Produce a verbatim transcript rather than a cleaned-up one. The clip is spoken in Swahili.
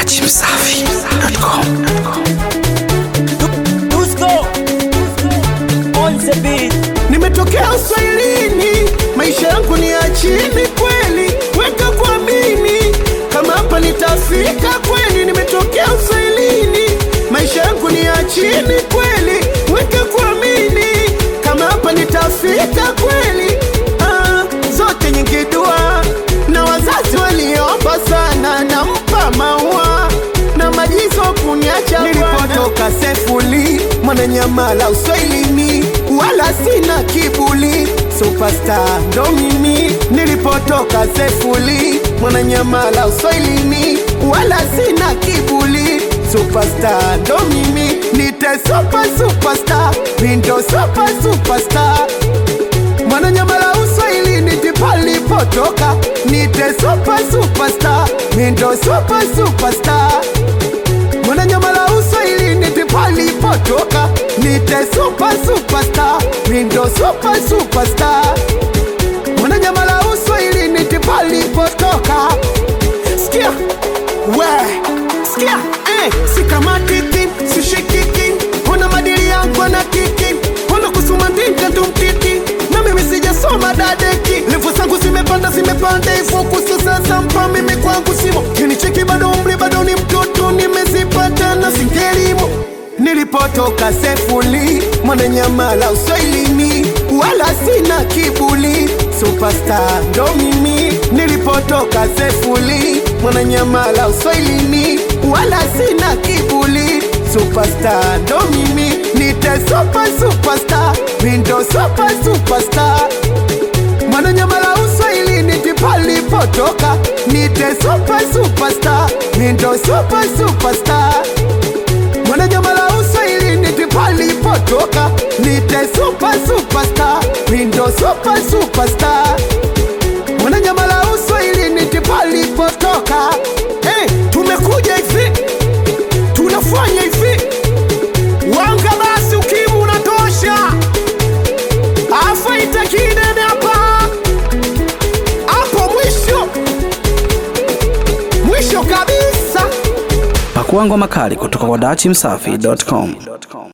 dachi msafi dot com. Nimetokea Uswahilini, maisha yangu ni ya chini kweli, weka kuamini kama hapa nitafika kweli. Nimetokea Uswahilini, maisha yangu ni ya chini kweli, weka kuamini kama hapa nitafika kweli. Ah, zote nyingi dua na wazazi waliomba sana, nampa maua na majizo kuniacha. Nilipotoka Sefuli, Mwananyamala Uswahilini, wala sina kibuli, superstar ndo mimi. Nilipotoka Sefuli, Mwananyamala Uswahilini, wala sina kibuli, superstar ndo mimi. Nite super superstar, mindo super superstar. Mwananyamala Uswahilini tipalipotoka, nite super superstar, mindo super superstar. Mwananyamala Uswahilini tipalipotoka, nite super superstar, mindo super superstar. Mwananyamala Uswahilini tipalipotoka. Sikia, we, sikia, eh, sikamatiki, sishikiki, ona madili yangu na kiki, ona kusuma ndinka tumtiki, na mimi sijasoma dadeki. Levo zangu zimepanda zimepanda ifu kususa mpa mimi kwangu simo. Kinicheki bado umri bado ni mtoto, nimezipata na singelimo. Nilipotoka Sefuli, Mwananyamala Uswahilini, wala sina kibuli, superstar ndo mimi. Nilipotoka Sefuli, Mwananyamala Uswahilini, wala sina kibuli, superstar ndo mimi. Nite super superstar, mindo super superstar. Mwananyamala Uswahilini tipalipotoka, nite super superstar, mindo super superstar. Mwananyamala Uswahilini tipalipotoka, nite super superstar, mindo super superstar. Mwananyamala Uswahilini tipalipotoka. Hey, tumekuja hivi, tunafanya hivi, wanga basi ukimu unatosha, afaita kidene hapa hapo mwisho mwisho kabisa. Pakuangwa makali kutoka kwa dachi msafi dot com.